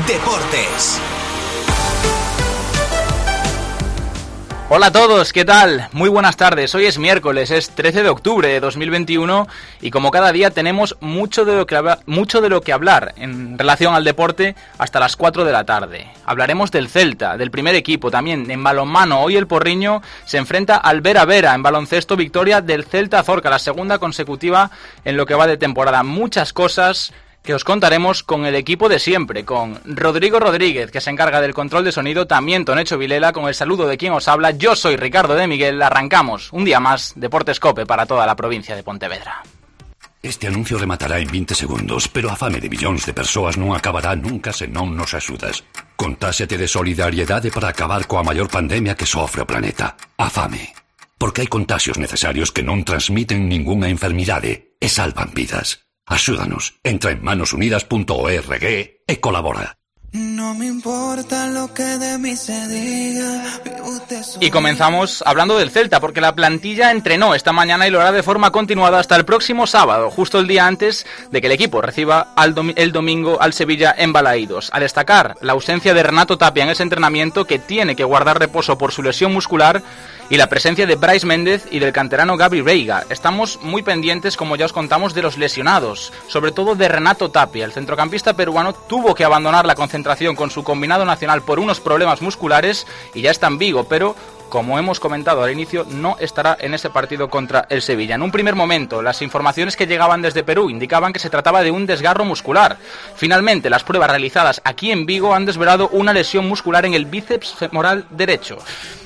Deportes. Hola a todos, ¿qué tal? Muy buenas tardes, hoy es miércoles, es 13 de octubre de 2021 y como cada día tenemos mucho de lo que hablar en relación al deporte hasta las 4 de la tarde. Hablaremos del Celta, del primer equipo, también en balonmano. Hoy el Porriño se enfrenta al Vera Vera, en baloncesto victoria del Celta Zorca, la segunda consecutiva en lo que va de temporada. Muchas cosas que os contaremos con el equipo de siempre, con Rodrigo Rodríguez, que se encarga del control de sonido, también Tonecho Vilela, con el saludo de quien os habla. Yo soy Ricardo de Miguel, arrancamos un día más Deportes Cope para toda la provincia de Pontevedra. Este anuncio rematará en 20 segundos, pero a fame de millóns de persoas non acabará nunca se non nos axudas. Contáxete de solidariedade para acabar coa maior pandemia que sofre o planeta, a fame. Porque hai contaxios necesarios que non transmiten ningunha enfermidade e salvan vidas. Axúdanos, entra en manosunidas.org e colabora. No me importa lo que de mí se diga. Y comenzamos hablando del Celta, porque la plantilla entrenó esta mañana y lo hará de forma continuada hasta el próximo sábado, justo el día antes de que el equipo reciba el domingo al Sevilla en Balaídos. A destacar la ausencia de Renato Tapia en ese entrenamiento, que tiene que guardar reposo por su lesión muscular, y la presencia de Brais Méndez y del canterano Gabri Veiga. Estamos muy pendientes, como ya os contamos, de los lesionados, sobre todo de Renato Tapia. El centrocampista peruano tuvo que abandonar la concentración con su combinado nacional por unos problemas musculares y ya está en Vigo, pero como hemos comentado al inicio, no estará en ese partido contra el Sevilla. En un primer momento, las informaciones que llegaban desde Perú indicaban que se trataba de un desgarro muscular. Finalmente, las pruebas realizadas aquí en Vigo han desvelado una lesión muscular en el bíceps femoral derecho.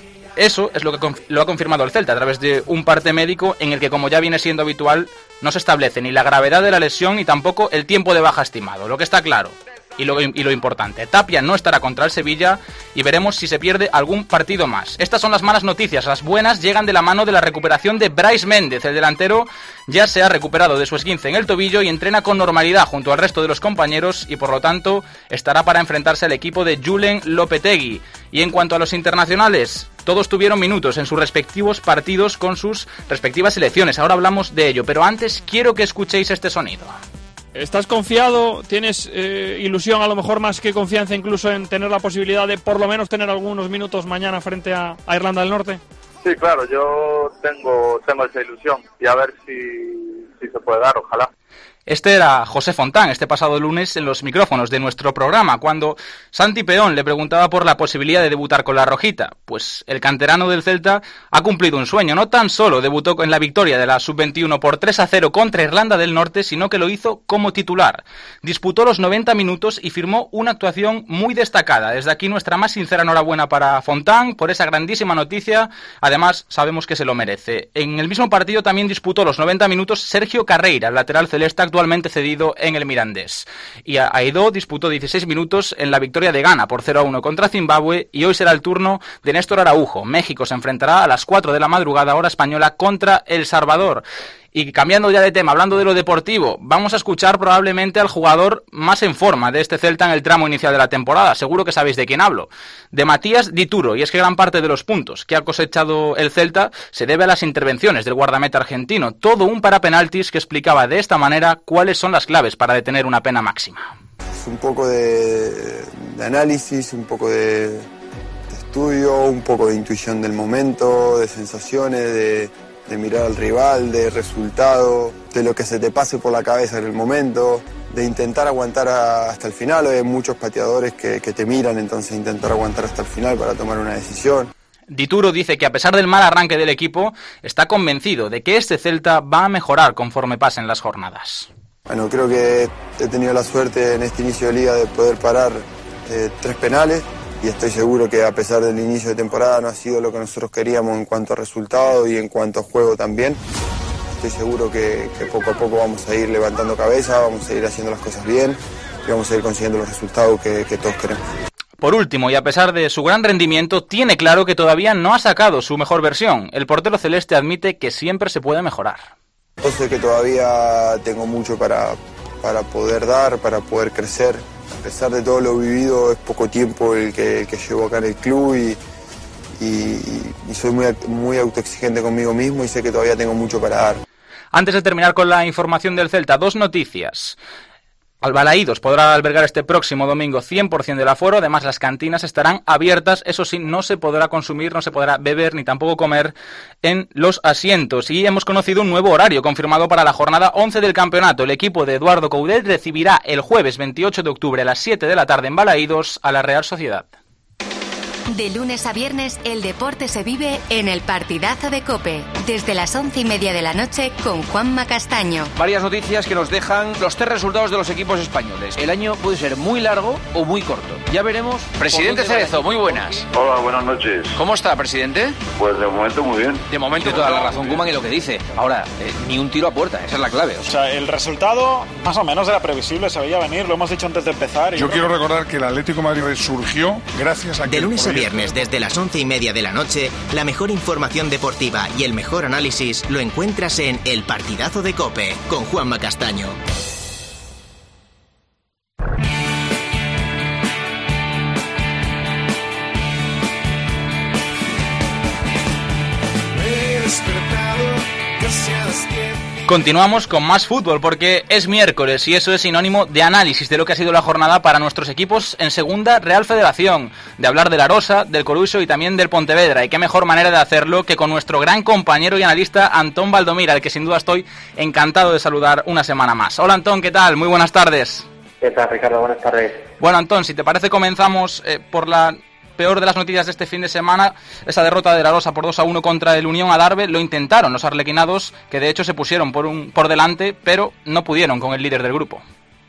Eso es lo que lo ha confirmado el Celta a través de un parte médico en el que, como ya viene siendo habitual, no se establece ni la gravedad de la lesión ni tampoco el tiempo de baja estimado. Lo que está claro y lo importante, Tapia no estará contra el Sevilla y veremos si se pierde algún partido más. Estas son las malas noticias. Las buenas llegan de la mano de la recuperación de Brais Méndez. El delantero ya se ha recuperado de su esguince en el tobillo y entrena con normalidad junto al resto de los compañeros y por lo tanto estará para enfrentarse al equipo de Julen Lopetegui. Y en cuanto a los internacionales, todos tuvieron minutos en sus respectivos partidos con sus respectivas selecciones. Ahora hablamos de ello, pero antes quiero que escuchéis este sonido. ¿Estás confiado? ¿Tienes ilusión, a lo mejor más que confianza, incluso en tener la posibilidad de por lo menos tener algunos minutos mañana frente a Irlanda del Norte? Sí, claro, yo tengo esa ilusión y a ver si se puede dar, ojalá. Este era José Fontán este pasado lunes en los micrófonos de nuestro programa, cuando Santi Peón le preguntaba por la posibilidad de debutar con la rojita. Pues el canterano del Celta ha cumplido un sueño. No tan solo debutó en la victoria de la Sub-21 por 3-0 contra Irlanda del Norte, sino que lo hizo como titular. Disputó los 90 minutos y firmó una actuación muy destacada. Desde aquí nuestra más sincera enhorabuena para Fontán por esa grandísima noticia. Además, sabemos que se lo merece. En el mismo partido también disputó los 90 minutos Sergio Carreira, el lateral celeste actualmente cedido en el Mirandés. Y Aidó disputó 16 minutos en la victoria de Ghana por 0-1 contra Zimbabue y hoy será el turno de Néstor Araujo. México se enfrentará a las 4 de la madrugada hora española contra El Salvador. Y cambiando ya de tema, hablando de lo deportivo, vamos a escuchar probablemente al jugador más en forma de este Celta en el tramo inicial de la temporada. Seguro que sabéis de quién hablo. De Matías Dituro. Y es que gran parte de los puntos que ha cosechado el Celta se debe a las intervenciones del guardameta argentino. Todo un parapenaltis que explicaba de esta manera cuáles son las claves para detener una pena máxima. Es un poco de análisis, un poco de estudio, un poco de intuición del momento, de sensaciones, de mirar al rival, de resultado, de lo que se te pase por la cabeza en el momento, de intentar aguantar hasta el final. Hay muchos pateadores que te miran, entonces intentar aguantar hasta el final para tomar una decisión. Dituro dice que a pesar del mal arranque del equipo, está convencido de que este Celta va a mejorar conforme pasen las jornadas. Bueno, creo que he tenido la suerte en este inicio de liga de poder parar 3 penales. Y estoy seguro que a pesar del inicio de temporada no ha sido lo que nosotros queríamos en cuanto a resultado y en cuanto a juego también. Estoy seguro que poco a poco vamos a ir levantando cabeza, vamos a ir haciendo las cosas bien y vamos a ir consiguiendo los resultados que todos queremos. Por último, y a pesar de su gran rendimiento, tiene claro que todavía no ha sacado su mejor versión. El portero celeste admite que siempre se puede mejorar. Yo sé que todavía tengo mucho para poder dar, para poder crecer. A pesar de todo lo vivido, es poco tiempo el que llevo acá en el club y soy muy autoexigente conmigo mismo y sé que todavía tengo mucho para dar. Antes de terminar con la información del Celta, 2 noticias. Balaídos podrá albergar este próximo domingo 100% del aforo, además las cantinas estarán abiertas, eso sí, no se podrá consumir, no se podrá beber ni tampoco comer en los asientos. Y hemos conocido un nuevo horario confirmado para la jornada 11 del campeonato. El equipo de Eduardo Coudet recibirá el jueves 28 de octubre a las 7 de la tarde en Balaídos a la Real Sociedad. De lunes a viernes, el deporte se vive en el partidazo de COPE, desde las 11:30 de la noche con Juanma Castaño. Varias noticias que nos dejan los 3 resultados de los equipos españoles. El año puede ser muy largo o muy corto. Ya veremos. Presidente Cerezo, muy buenas. Hola, buenas noches. ¿Cómo está, presidente? Pues de momento muy bien. De momento tiene toda la razón Koeman en lo que dice. Ahora, ni un tiro a puerta, esa es la clave. O sea, el resultado más o menos era previsible, se veía venir, lo hemos dicho antes de empezar. Yo quiero recordar que el Atlético de Madrid resurgió gracias a que... De lunes a viernes, desde las 11:30 de la noche, la mejor información deportiva y el mejor análisis lo encuentras en El Partidazo de COPE, con Juanma Castaño. Continuamos con más fútbol porque es miércoles y eso es sinónimo de análisis de lo que ha sido la jornada para nuestros equipos en Segunda Real Federación, de hablar del Arosa, del Coruxo y también del Pontevedra. Y qué mejor manera de hacerlo que con nuestro gran compañero y analista Antón Valdomir, al que sin duda estoy encantado de saludar una semana más. Hola Antón, ¿qué tal? Muy buenas tardes. ¿Qué tal, Ricardo? Buenas tardes. Bueno Antón, si te parece comenzamos por la peor de las noticias de este fin de semana, esa derrota de la Arosa por 2-1 contra el Unión Adarve. Lo intentaron los arlequinados, que de hecho se pusieron por delante, pero no pudieron con el líder del grupo.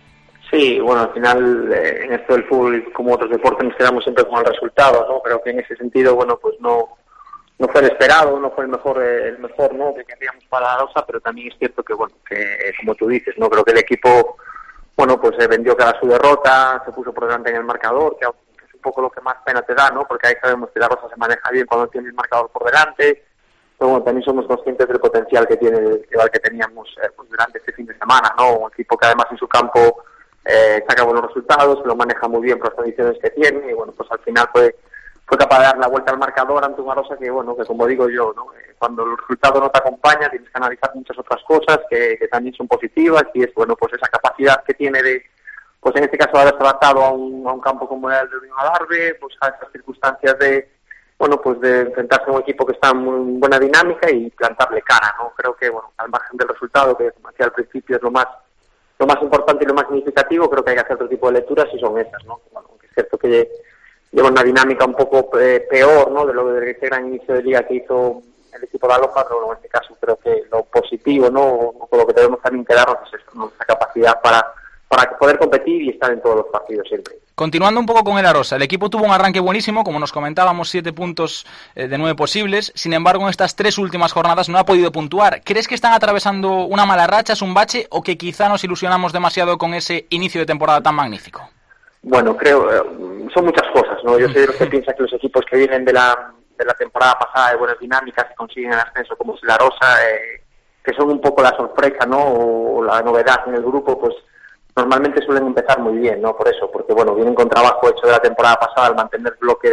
Sí, bueno, al final en esto del fútbol, como otros deportes, nos quedamos siempre con el resultado, ¿no? Creo que en ese sentido, bueno, pues no fue el esperado, no fue el mejor, ¿no?, que queríamos para la Arosa, pero también es cierto que, bueno, que como tú dices, no creo que el equipo, bueno, pues vendió cada su derrota, se puso por delante en el marcador, que un poco lo que más pena te da, ¿no? Porque ahí sabemos que la Rosa se maneja bien cuando tiene el marcador por delante, pero bueno, también somos conscientes del potencial que tiene el rival que teníamos pues durante este fin de semana, ¿no? Un equipo que además en su campo saca buenos resultados, lo maneja muy bien por las condiciones que tiene, y bueno, pues al final fue capaz de dar la vuelta al marcador ante una Rosa que, bueno, que como digo yo, ¿no? Cuando el resultado no te acompaña tienes que analizar muchas otras cosas que también son positivas, y es, bueno, pues esa capacidad que tiene de, pues en este caso haberse adaptado a un campo como el de Unión Adarve, pues a esas circunstancias de, bueno, pues de enfrentarse a un equipo que está en muy buena dinámica y plantarle cara, ¿no? Creo que, bueno, al margen del resultado, que como decía al principio es lo más importante y lo más significativo, creo que hay que hacer otro tipo de lecturas y son esas, ¿no? Bueno, es cierto que lleva una dinámica un poco peor, ¿no?, de lo de ese gran inicio de liga que hizo el equipo de Aloja, pero bueno, en este caso creo que lo positivo, ¿no?, con lo que debemos también quedarnos es eso, ¿no?, esa capacidad para poder competir y estar en todos los partidos siempre. Continuando un poco con el Arosa, el equipo tuvo un arranque buenísimo, como nos comentábamos, 7 puntos de 9 posibles, sin embargo en estas 3 últimas jornadas no ha podido puntuar. ¿Crees que están atravesando una mala racha, es un bache, o que quizá nos ilusionamos demasiado con ese inicio de temporada tan magnífico? Bueno, creo, son muchas cosas, ¿no? Yo soy de los que piensa que los equipos que vienen de la temporada pasada de buenas dinámicas y consiguen el ascenso, como es el Arosa, que son un poco la sorpresa, ¿no?, o la novedad en el grupo, pues normalmente suelen empezar muy bien, ¿no? Por eso, porque bueno, vienen con trabajo hecho de la temporada pasada al mantener bloque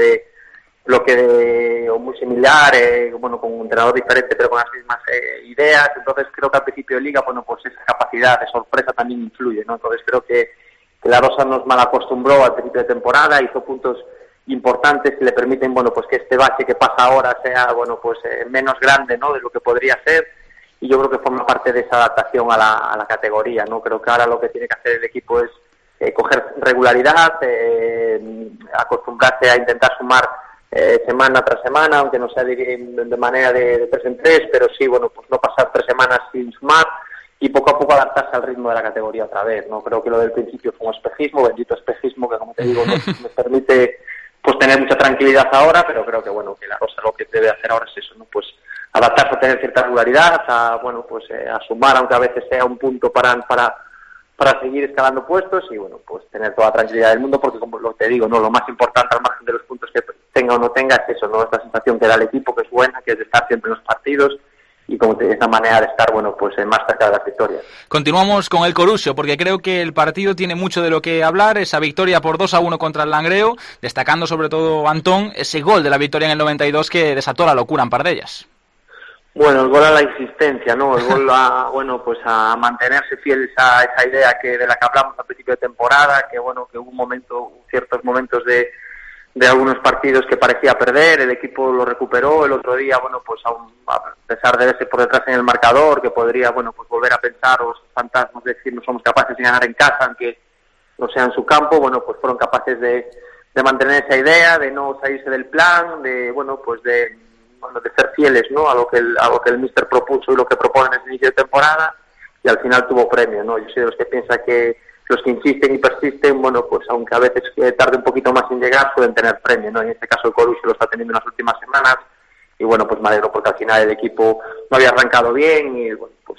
de o muy similar, bueno, con un entrenador diferente pero con las mismas ideas. Entonces creo que al principio de liga, bueno, pues esa capacidad de sorpresa también influye, ¿no? Entonces creo que la Rosa nos mal acostumbró al principio de temporada, hizo puntos importantes que le permiten, bueno, pues que este bache que pasa ahora sea, bueno, pues menos grande, ¿no?, de lo que podría ser. Y yo creo que forma parte de esa adaptación a la categoría, ¿no? Creo que ahora lo que tiene que hacer el equipo es coger regularidad, acostumbrarse a intentar sumar semana tras semana, aunque no sea de manera de 3 en 3, pero sí, bueno, pues no pasar 3 semanas sin sumar y poco a poco adaptarse al ritmo de la categoría otra vez, ¿no? Creo que lo del principio fue un espejismo, bendito espejismo, que como te digo, me permite pues tener mucha tranquilidad ahora, pero creo que, bueno, que la Rosa lo que debe hacer ahora es eso, ¿no? Pues adaptarse a tener cierta regularidad, a, bueno, pues a sumar, aunque a veces sea un punto para seguir escalando puestos, y bueno, pues tener toda la tranquilidad del mundo, porque como lo te digo, no, lo más importante al margen de los puntos que tenga o no tenga es eso, ¿no?, esta sensación que da el equipo, que es buena, que es de estar siempre en los partidos y como de esa manera de estar, bueno, pues más cerca de las victorias. Continuamos con el Coruxo, porque creo que el partido tiene mucho de lo que hablar, esa victoria por 2-1 contra el Langreo, destacando sobre todo, Antón, ese gol de la victoria en el 92 que desató la locura en Pardellas. Bueno, el gol a la existencia, ¿no? El gol a mantenerse fieles a esa idea de la que hablamos al principio de temporada, que hubo ciertos momentos de algunos partidos que parecía perder, el equipo lo recuperó, el otro día, a pesar de verse por detrás en el marcador, que podría, volver a pensar, o fantasmas de decir no somos capaces de ganar en casa, aunque no sea en su campo, fueron capaces de mantener esa idea, de no salirse del plan, de ser fieles, ¿no? a lo que el míster propuso y lo que propone en ese inicio de temporada, y al final tuvo premio, ¿no? Yo soy de los que piensa que los que insisten y persisten, aunque a veces tarde un poquito más en llegar, pueden tener premio, ¿no? En este caso el Corucho lo está teniendo en las últimas semanas, y me alegro porque al final el equipo no había arrancado bien, y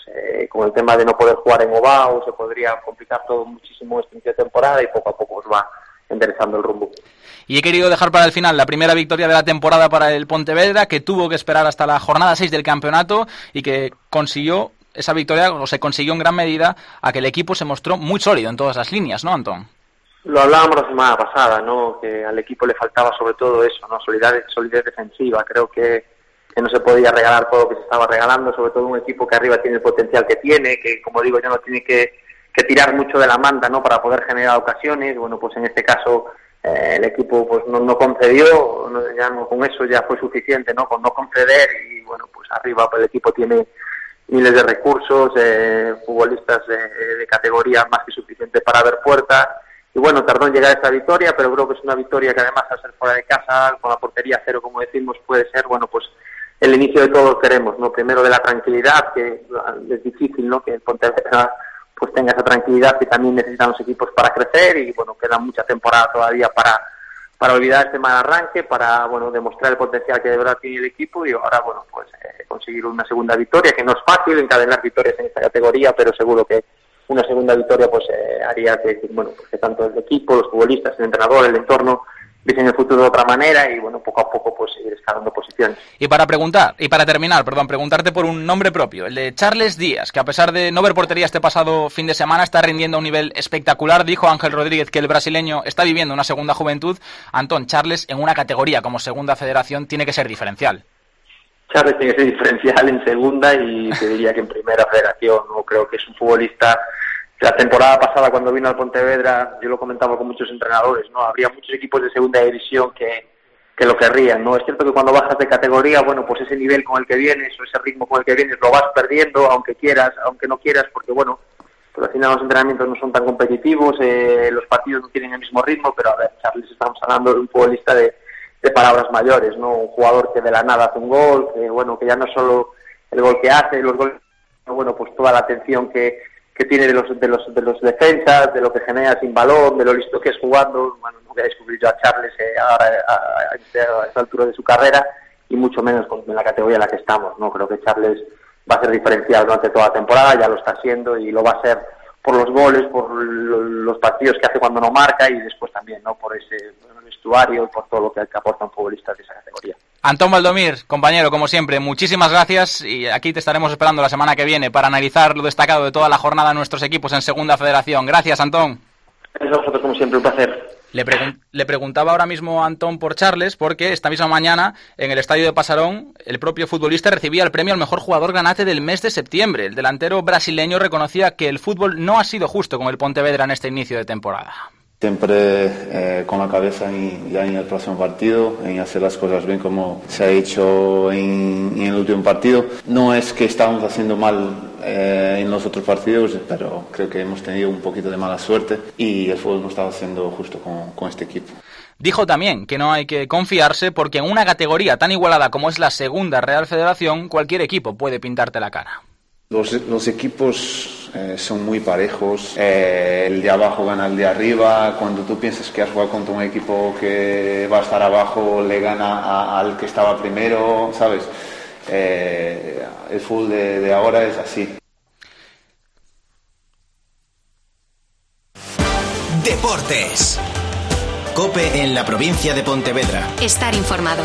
con el tema de no poder jugar en Ovao, se podría complicar todo muchísimo este inicio de temporada, y poco a poco va enderezando el rumbo. Y he querido dejar para el final la primera victoria de la temporada para el Pontevedra, que tuvo que esperar hasta la jornada 6 del campeonato y que consiguió esa victoria, o se consiguió en gran medida, a que el equipo se mostró muy sólido en todas las líneas, ¿no, Antón? Lo hablábamos la semana pasada, ¿no? Que al equipo le faltaba sobre todo eso, ¿no? Solidez defensiva. Creo que no se podía regalar todo lo que se estaba regalando, sobre todo un equipo que arriba tiene el potencial que tiene, que, como digo, ya no tiene que tirar mucho de la manta, ¿no? Para poder generar ocasiones. En este caso el equipo no concedió, con eso ya fue suficiente, ¿no? Con no conceder, y arriba el equipo tiene miles de recursos, futbolistas de categoría más que suficiente para ver puertas, y tardó en llegar a esta victoria, pero creo que es una victoria que además al ser fuera de casa, con la portería cero, como decimos, puede ser, el inicio de todo lo que queremos, ¿no? Primero de la tranquilidad, que es difícil, ¿no? Que el Pontevedra tenga esa tranquilidad que también necesitan los equipos para crecer, y queda mucha temporada todavía para olvidar este mal arranque, para demostrar el potencial que de verdad tiene el equipo, y ahora conseguir una segunda victoria, que no es fácil encadenar victorias en esta categoría, pero seguro que una segunda victoria haría que tanto el equipo, los futbolistas, el entrenador, el entorno viesen el futuro de otra manera, y poco a poco seguir escalando posiciones. Y para terminar, preguntarte por un nombre propio, el de Charles Díaz, que a pesar de no ver portería este pasado fin de semana, está rindiendo a un nivel espectacular. Dijo Ángel Rodríguez que el brasileño está viviendo una segunda juventud. Antón, Charles en una categoría como segunda federación tiene que ser diferencial. Charles tiene que ser diferencial en segunda, y te diría que en primera federación. No creo que es un futbolista. La temporada pasada, cuando vino al Pontevedra, yo lo comentaba con muchos entrenadores, ¿no? Habría muchos equipos de segunda división que lo querrían, ¿no? Es cierto que cuando bajas de categoría, ese nivel con el que vienes, o ese ritmo con el que vienes, lo vas perdiendo, aunque no quieras, porque al final los entrenamientos no son tan competitivos, los partidos no tienen el mismo ritmo, pero a ver, Charles, estamos hablando de un futbolista de palabras mayores, ¿no? Un jugador que de la nada hace un gol, que ya no solo el gol que hace, los goles, toda la atención que tiene de los defensas, de lo que genera sin balón, de lo listo que es jugando. No voy a descubrir yo a Charles ahora a esta altura de su carrera, y mucho menos en la categoría en la que estamos, ¿no? Creo que Charles va a ser diferencial durante toda la temporada, ya lo está haciendo, y lo va a ser por los goles, por los partidos que hace cuando no marca, y después también, ¿no? Por ese vestuario y por todo lo que aportan futbolistas de esa categoría. Antón Valdomir, compañero, como siempre, muchísimas gracias, y aquí te estaremos esperando la semana que viene para analizar lo destacado de toda la jornada de nuestros equipos en Segunda Federación. Gracias, Antón. Gracias a vosotros, como siempre, un placer. Le preguntaba ahora mismo a Antón por Charles, porque esta misma mañana en el estadio de Pasarón el propio futbolista recibía el premio al mejor jugador granate del mes de septiembre. El delantero brasileño reconocía que el fútbol no ha sido justo con el Pontevedra en este inicio de temporada. Siempre con la cabeza ya en el próximo partido, en hacer las cosas bien como se ha hecho en el último partido. No es que estamos haciendo mal en los otros partidos, pero creo que hemos tenido un poquito de mala suerte, y el fútbol no estaba haciendo justo con este equipo. Dijo también que no hay que confiarse, porque en una categoría tan igualada como es la Segunda Real Federación, cualquier equipo puede pintarte la cara. Los equipos son muy parejos, el de abajo gana al de arriba. Cuando tú piensas que has jugado contra un equipo que va a estar abajo, le gana al que estaba primero, ¿sabes? El fútbol de ahora es así. Deportes. COPE en la provincia de Pontevedra. Estar informado.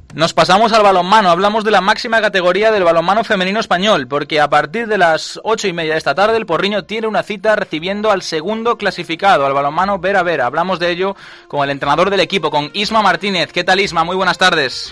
Nos pasamos al balonmano, hablamos de la máxima categoría del balonmano femenino español, porque a partir de las 8:30 de esta tarde el Porriño tiene una cita recibiendo al segundo clasificado, al balonmano Vera Vera. Hablamos de ello con el entrenador del equipo, con Isma Martínez. ¿Qué tal, Isma? Muy buenas tardes.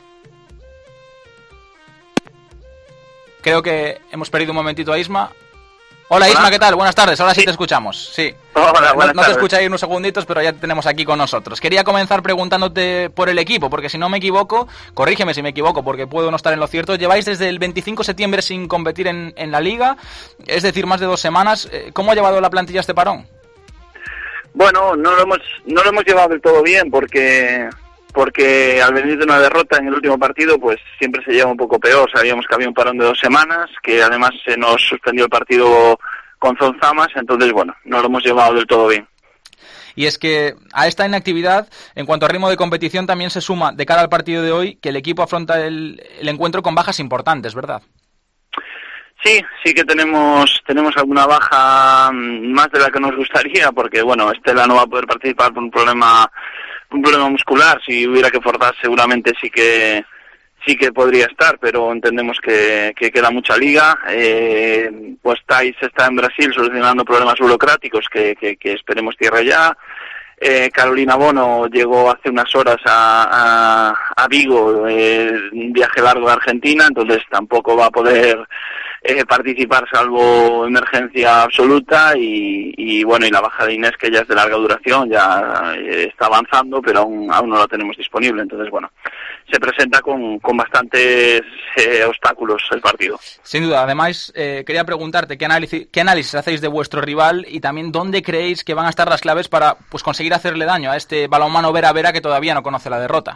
Creo que hemos perdido un momentito a Isma. Hola Isma, ¿qué tal? Buenas tardes, ahora sí te escuchamos. Sí. Hola, buenas no te tardes. escucháis unos segunditos, pero ya te tenemos aquí con nosotros. Quería comenzar preguntándote por el equipo, porque si no me equivoco, corrígeme si me equivoco, porque puedo no estar en lo cierto, lleváis desde el 25 de septiembre sin competir en la Liga, es decir, más de 2 semanas. ¿Cómo ha llevado la plantilla este parón? Bueno, no lo hemos llevado del todo bien porque al venir de una derrota en el último partido, pues siempre se lleva un poco peor. Sabíamos que había un parón de 2 semanas, que además se nos suspendió el partido con Zonzamas, entonces bueno, no lo hemos llevado del todo bien. Y es que a esta inactividad, en cuanto a ritmo de competición, también se suma, de cara al partido de hoy, que el equipo afronta el encuentro con bajas importantes, ¿verdad? Sí que tenemos alguna baja más de la que nos gustaría, porque bueno, Estela no va a poder participar por un problema muscular. Si hubiera que forzar, seguramente sí que podría estar, pero entendemos que queda mucha liga. Pues Thais está en Brasil solucionando problemas burocráticos que esperemos cierre ya. Carolina Bono llegó hace unas horas a Vigo, un viaje largo de Argentina, entonces tampoco va a poder participar salvo emergencia absoluta, y bueno, y la baja de Inés, que ya es de larga duración, ya está avanzando, pero aún no la tenemos disponible. Entonces bueno, se presenta con bastantes obstáculos el partido. Sin duda. Además, quería preguntarte qué análisis hacéis de vuestro rival, y también dónde creéis que van a estar las claves para pues conseguir hacerle daño a este balonmano Vera Vera, que todavía no conoce la derrota.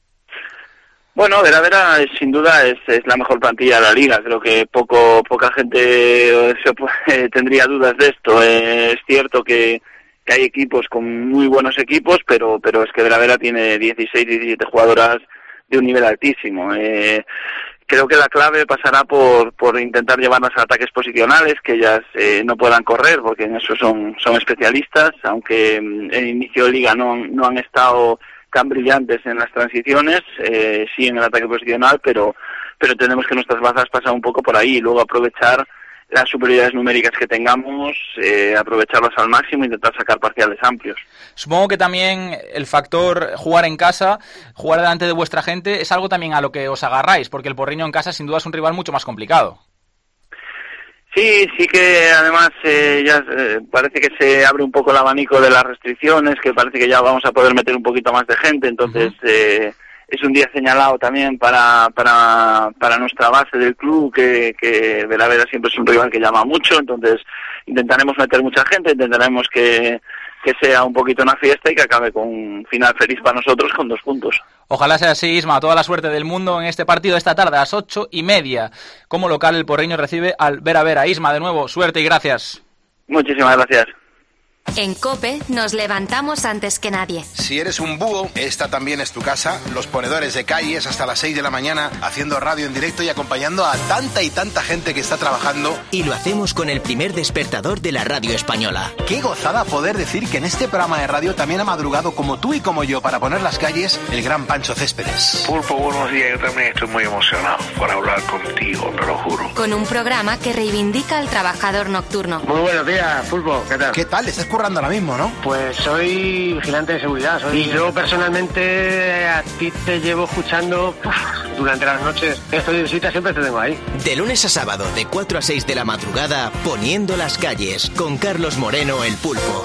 Bueno, Vera Vera sin duda es la mejor plantilla de la liga. Creo que poca gente tendría dudas de esto. Es cierto que hay equipos con muy buenos equipos, pero es que Vera Vera tiene 16, 17 jugadoras de un nivel altísimo. Creo que la clave pasará por intentar llevarlas a ataques posicionales, que ellas no puedan correr, porque en eso son especialistas, aunque en inicio de liga no han estado tan brillantes en las transiciones, sí en el ataque posicional, pero entendemos que nuestras bazas pasan un poco por ahí, y luego aprovechar las superioridades numéricas que tengamos, aprovecharlas al máximo e intentar sacar parciales amplios. Supongo que también el factor jugar en casa, jugar delante de vuestra gente, es algo también a lo que os agarráis, porque el Porriño en casa sin duda es un rival mucho más complicado. Sí que además ya parece que se abre un poco el abanico de las restricciones, que parece que ya vamos a poder meter un poquito más de gente, entonces es un día señalado también para nuestra base del club, que Vera Vera siempre es un rival que llama mucho, entonces intentaremos meter mucha gente, intentaremos que sea un poquito una fiesta y que acabe con un final feliz para nosotros con 2 puntos. Ojalá sea así, Isma. Toda la suerte del mundo en este partido de esta tarde a las 8:30. Como local, el Porriño recibe al Vera Vera. Isma, de nuevo, suerte y gracias. Muchísimas gracias. En COPE nos levantamos antes que nadie. Si eres un búho, esta también es tu casa. Los ponedores de calles hasta las 6 de la mañana, haciendo radio en directo y acompañando a tanta y tanta gente que está trabajando. Y lo hacemos con el primer despertador de la radio española. Qué gozada poder decir que en este programa de radio también ha madrugado, como tú y como yo, para poner las calles, el gran Pancho Céspedes. Pulpo, buenos días. Yo también estoy muy emocionado por hablar contigo, te lo juro. Con un programa que reivindica al trabajador nocturno. Muy buenos días, Pulpo. ¿Qué tal? ¿Qué tal? Estás currando ahora mismo, ¿no? Pues soy vigilante de seguridad. Y yo personalmente a ti te llevo escuchando durante las noches. Estoy de visita, siempre te tengo ahí. De lunes a sábado, de 4 a 6 de la madrugada, Poniendo las calles, con Carlos Moreno, el Pulpo.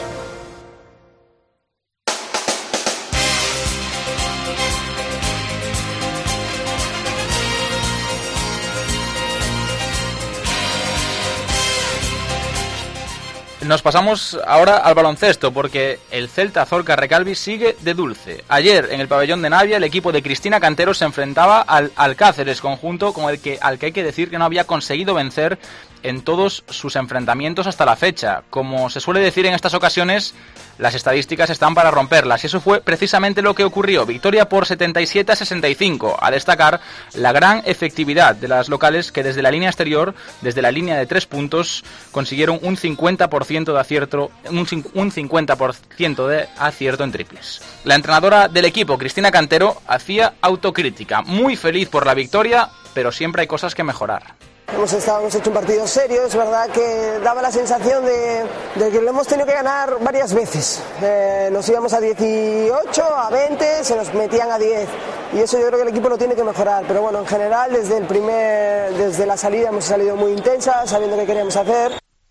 Nos pasamos ahora al baloncesto, porque el Celta Zorca Recalvi sigue de dulce. Ayer, en el pabellón de Navia, el equipo de Cristina Cantero se enfrentaba al Alcáceres, conjunto al que hay que decir que no había conseguido vencer en todos sus enfrentamientos hasta la fecha. Como se suele decir en estas ocasiones, las estadísticas están para romperlas, y eso fue precisamente lo que ocurrió. Victoria por 77-65, a destacar la gran efectividad de las locales, que desde la línea exterior, desde la línea de 3 puntos, consiguieron un 50% de acierto, un 50% de acierto en triples. La entrenadora del equipo, Cristina Cantero, hacía autocrítica, muy feliz por la victoria, pero siempre hay cosas que mejorar. Hemos hecho un partido serio, es verdad que daba la sensación de que lo hemos tenido que ganar varias veces. Nos íbamos a 18, a 20, se nos metían a 10, y eso yo creo que el equipo lo tiene que mejorar, pero bueno, en general desde la salida hemos salido muy intensas, sabiendo qué queríamos hacer.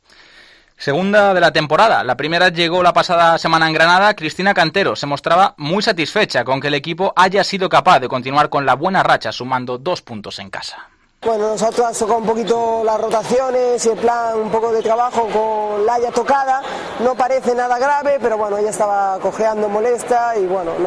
Segunda de la temporada. La primera llegó la pasada semana en Granada. Cristina Cantero se mostraba muy satisfecha con que el equipo haya sido capaz de continuar con la buena racha, sumando 2 puntos en casa. Bueno, nosotros has tocado un poquito las rotaciones y el plan, un poco de trabajo con Laia tocada. No parece nada grave, pero bueno, ella estaba cojeando molesta y bueno,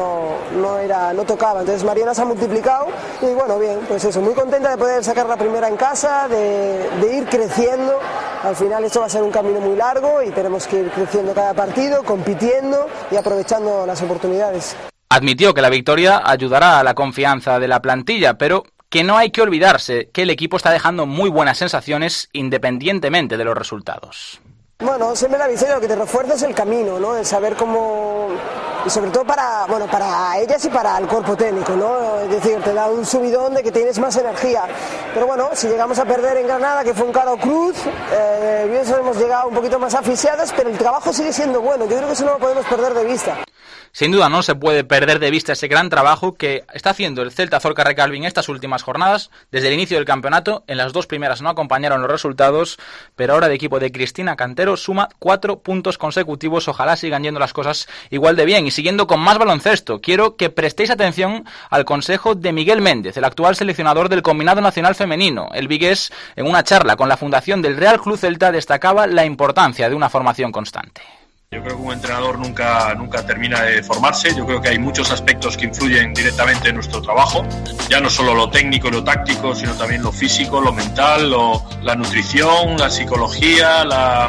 no tocaba. Entonces Mariana se ha multiplicado y bueno, bien, pues eso, muy contenta de poder sacar la primera en casa, de ir creciendo. Al final esto va a ser un camino muy largo y tenemos que ir creciendo cada partido, compitiendo y aprovechando las oportunidades. Admitió que la victoria ayudará a la confianza de la plantilla, pero que no hay que olvidarse que el equipo está dejando muy buenas sensaciones independientemente de los resultados. Bueno, siempre la visión, lo que te refuerza es el camino, ¿no? El saber cómo, y sobre todo para ellas y para el cuerpo técnico, ¿no? Es decir, te da un subidón de que tienes más energía. Pero bueno, si llegamos a perder en Granada, que fue un caro cruz, bien hemos llegado un poquito más asfixiadas, pero el trabajo sigue siendo bueno. Yo creo que eso no lo podemos perder de vista. Sin duda no se puede perder de vista ese gran trabajo que está haciendo el Celta Zorca Recalvi en estas últimas jornadas. Desde el inicio del campeonato, en las 2 primeras no acompañaron los resultados, pero ahora el equipo de Cristina Cantero suma 4 puntos consecutivos. Ojalá sigan yendo las cosas igual de bien. Y siguiendo con más baloncesto, quiero que prestéis atención al consejo de Miguel Méndez, el actual seleccionador del Combinado Nacional Femenino. El vigués, en una charla con la fundación del Real Club Celta, destacaba la importancia de una formación constante. Yo creo que un entrenador nunca termina de formarse. Yo creo que hay muchos aspectos que influyen directamente en nuestro trabajo, ya no solo lo técnico y lo táctico, sino también lo físico, lo mental, la nutrición, la psicología,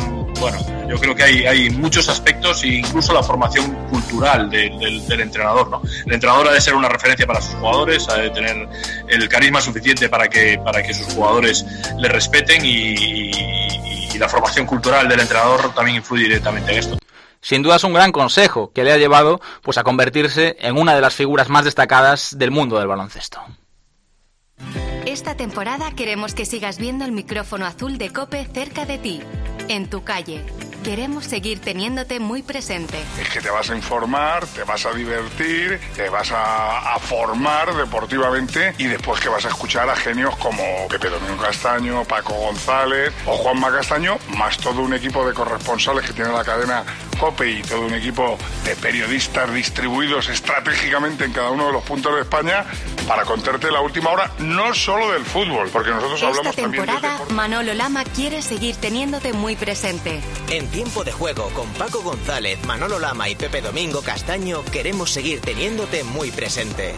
yo creo que hay muchos aspectos, e incluso la formación cultural del entrenador, ¿no? El entrenador ha de ser una referencia para sus jugadores, ha de tener el carisma suficiente para que sus jugadores le respeten, y la formación cultural del entrenador también influye directamente en esto. Sin duda es un gran consejo que le ha llevado pues a convertirse en una de las figuras más destacadas del mundo del baloncesto. Esta temporada queremos que sigas viendo el micrófono azul de COPE cerca de ti, en tu calle. Queremos seguir teniéndote muy presente. Es que te vas a informar, te vas a divertir, te vas a formar deportivamente, y después que vas a escuchar a genios como Pepe Domingo Castaño, Paco González o Juanma Castaño, más todo un equipo de corresponsales que tiene la cadena COPE y todo un equipo de periodistas distribuidos estratégicamente en cada uno de los puntos de España para contarte la última hora, no solo del fútbol, porque nosotros hablamos también del deporte. Esta temporada Manolo Lama quiere seguir teniéndote muy presente. En Tiempo de Juego con Paco González, Manolo Lama y Pepe Domingo Castaño queremos seguir teniéndote muy presente.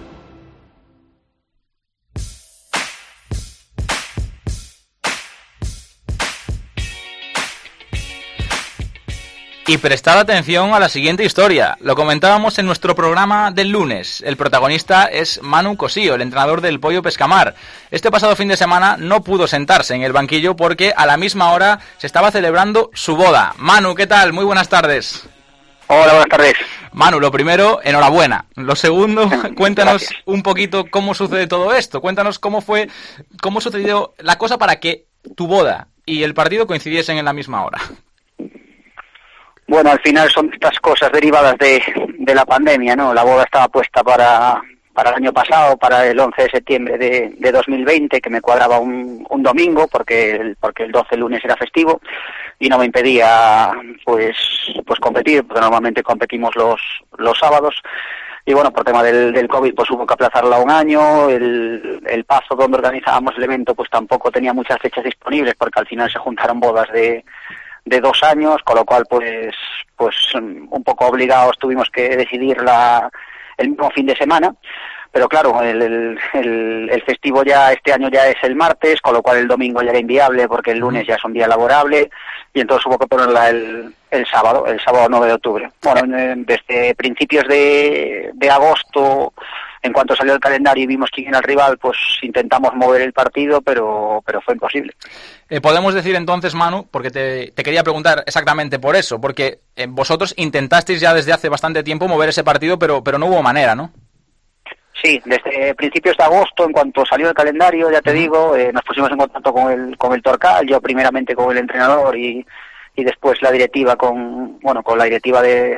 Y prestad atención a la siguiente historia. Lo comentábamos en nuestro programa del lunes. El protagonista es Manu Cosío, el entrenador del Pollo Pescamar. Este pasado fin de semana no pudo sentarse en el banquillo porque a la misma hora se estaba celebrando su boda. Manu, ¿qué tal? Muy buenas tardes. Hola, buenas tardes. Manu, lo primero, enhorabuena. Lo segundo, cuéntanos un poquito cómo sucede todo esto. Cuéntanos cómo sucedió la cosa para que tu boda y el partido coincidiesen en la misma hora. Bueno, al final son estas cosas derivadas de la pandemia, ¿no? La boda estaba puesta para el año pasado, para el 11 de septiembre de 2020, que me cuadraba un domingo, porque el 12 lunes era festivo, y no me impedía pues competir, porque normalmente competimos los sábados. Y bueno, por tema del COVID pues hubo que aplazarla un año. El Pazo, donde organizábamos el evento, pues tampoco tenía muchas fechas disponibles, porque al final se juntaron bodas de 2 años, con lo cual pues un poco obligados tuvimos que decidir el mismo fin de semana. pero claro, el festivo ya este año ya es el martes, con lo cual el domingo ya era inviable porque el lunes ya es un día laborable y entonces hubo que ponerla el sábado 9 de octubre. Bueno, desde principios de agosto, en cuanto salió el calendario y vimos quién era el rival, pues intentamos mover el partido, pero fue imposible. Podemos decir entonces, Manu, porque te quería preguntar exactamente por eso, porque vosotros intentasteis ya desde hace bastante tiempo mover ese partido, pero no hubo manera, ¿no? Sí, desde principios de agosto, en cuanto salió el calendario, ya te digo, nos pusimos en contacto con el Torcal, yo primeramente con el entrenador y después la directiva con la directiva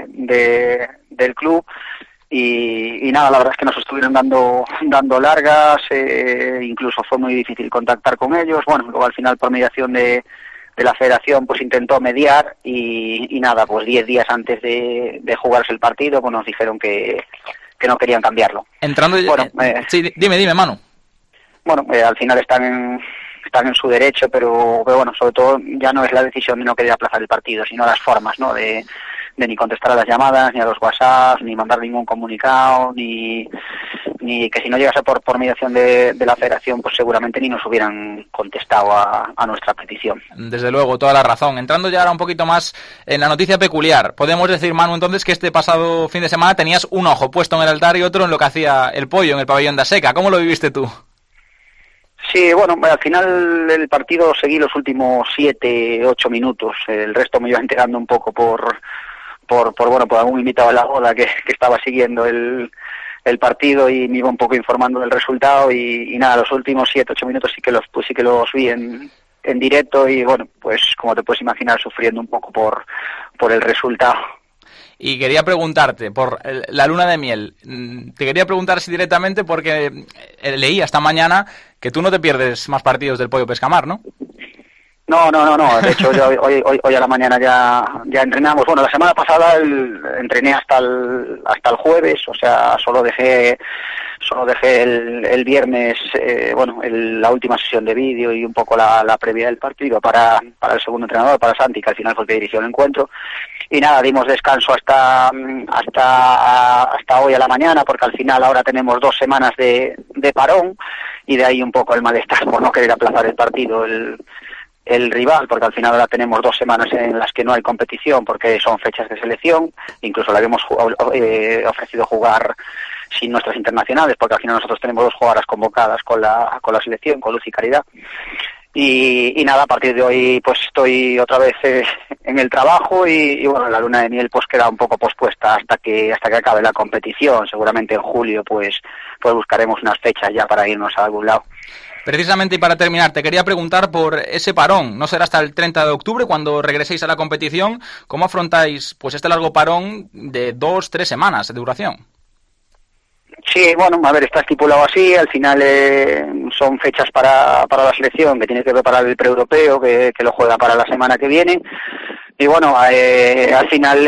del club. Y nada, la verdad es que nos estuvieron dando largas, incluso fue muy difícil contactar con ellos. Bueno, luego al final por mediación de la federación pues intentó mediar y nada, pues 10 días antes de jugarse el partido pues nos dijeron que no querían cambiarlo. Entrando sí, dime, Manu. Bueno, al final están en su derecho, pero bueno, sobre todo ya no es la decisión de no querer aplazar el partido, sino las formas, ¿no? De ni contestar a las llamadas, ni a los WhatsApp, ni mandar ningún comunicado, ni que si no llegase por mediación de la federación, pues seguramente ni nos hubieran contestado a nuestra petición. Desde luego, toda la razón. Entrando ya ahora un poquito más en la noticia peculiar, podemos decir, Manu, entonces que este pasado fin de semana tenías un ojo puesto en el altar y otro en lo que hacía el Pollo en el pabellón de Aseca. ¿Cómo lo viviste tú? Sí, bueno, al final el partido seguí los últimos 7-8 minutos. El resto me iba enterando un poco por algún invitado a la boda que estaba siguiendo el partido y me iba un poco informando del resultado y nada, los últimos 7-8 minutos sí que los vi en directo y bueno, pues como te puedes imaginar, sufriendo un poco por el resultado. Y quería preguntarte por la luna de miel. Te quería preguntar si directamente porque leí esta mañana que tú no te pierdes más partidos del Pollo Pescamar, ¿no? No. De hecho, hoy a la mañana ya entrenamos. Bueno, la semana pasada entrené hasta el jueves, o sea, solo dejé el viernes, la última sesión de vídeo y un poco la previa del partido para el segundo entrenador, para Santi, que al final fue el que dirigió el encuentro. Y nada, dimos descanso hasta hoy a la mañana, porque al final ahora tenemos 2 semanas de parón y de ahí un poco el malestar por no querer aplazar el partido, el rival, porque al final ahora tenemos 2 semanas en las que no hay competición porque son fechas de selección, incluso le habíamos ofrecido jugar sin nuestras internacionales, porque al final nosotros tenemos 2 jugadoras convocadas con la selección, con Luz y Caridad. Y nada, a partir de hoy pues estoy otra vez en el trabajo y bueno, la luna de miel pues queda un poco pospuesta hasta que acabe la competición. Seguramente en julio pues buscaremos unas fechas ya para irnos a algún lado. Precisamente, y para terminar, te quería preguntar por ese parón. No será hasta el 30 de octubre cuando regreséis a la competición. ¿Cómo afrontáis pues este largo parón de 2-3 semanas de duración? Sí, bueno, a ver, está estipulado así. Al final son fechas para la selección que tiene que preparar el pre-europeo, que lo juega para la semana que viene. Y bueno, al final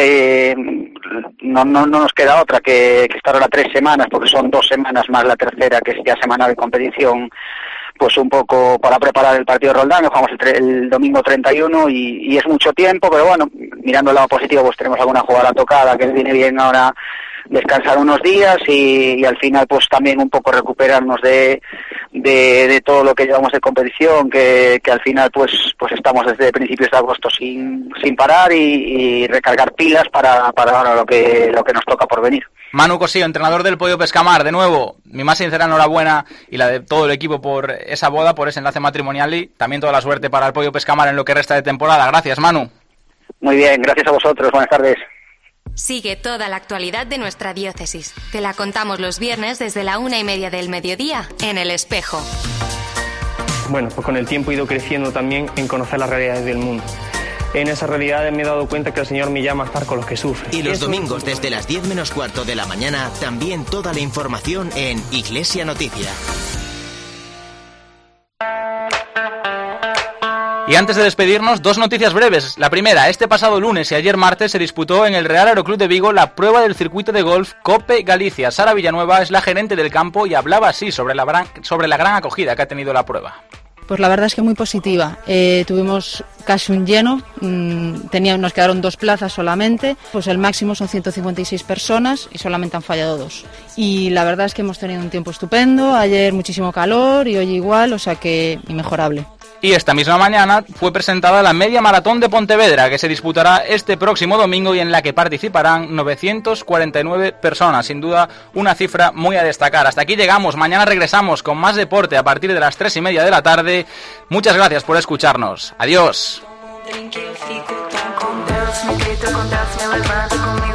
no nos queda otra que estar ahora 3 semanas, porque son 2 semanas más la tercera, que es ya semana de competición, pues un poco para preparar el partido de Roldán, que jugamos el domingo 31 y es mucho tiempo, pero bueno, mirando el lado positivo, pues tenemos alguna jugada tocada que viene bien ahora descansar unos días y al final pues también un poco recuperarnos de todo lo que llevamos de competición, que al final pues estamos desde principios de agosto sin parar y recargar pilas para ahora lo que nos toca por venir. Manu Cosío, entrenador del Pollo Pescamar, de nuevo, mi más sincera enhorabuena y la de todo el equipo por esa boda, por ese enlace matrimonial y también toda la suerte para el Pollo Pescamar en lo que resta de temporada. Gracias, Manu. Muy bien, gracias a vosotros, buenas tardes. Sigue toda la actualidad de nuestra diócesis. Te la contamos los viernes desde la 1:30 del mediodía en El Espejo. Bueno, pues con el tiempo he ido creciendo también en conocer las realidades del mundo. En esas realidades me he dado cuenta que el Señor me llama a estar con los que sufren. Y los domingos desde las 10 menos cuarto de la mañana, también toda la información en Iglesia Noticia. Y antes de despedirnos, 2 noticias breves. La primera, este pasado lunes y ayer martes se disputó en el Real Aeroclub de Vigo la prueba del circuito de golf Cope Galicia. Sara Villanueva es la gerente del campo y hablaba así sobre la gran acogida que ha tenido la prueba. Pues la verdad es que muy positiva. Tuvimos casi un lleno, nos quedaron 2 plazas solamente, pues el máximo son 156 personas y solamente han fallado 2. Y la verdad es que hemos tenido un tiempo estupendo, ayer muchísimo calor y hoy igual, o sea que inmejorable. Y esta misma mañana fue presentada la Media Maratón de Pontevedra, que se disputará este próximo domingo y en la que participarán 949 personas. Sin duda, una cifra muy a destacar. Hasta aquí llegamos. Mañana regresamos con más deporte a partir de las 3:30 de la tarde. Muchas gracias por escucharnos. Adiós.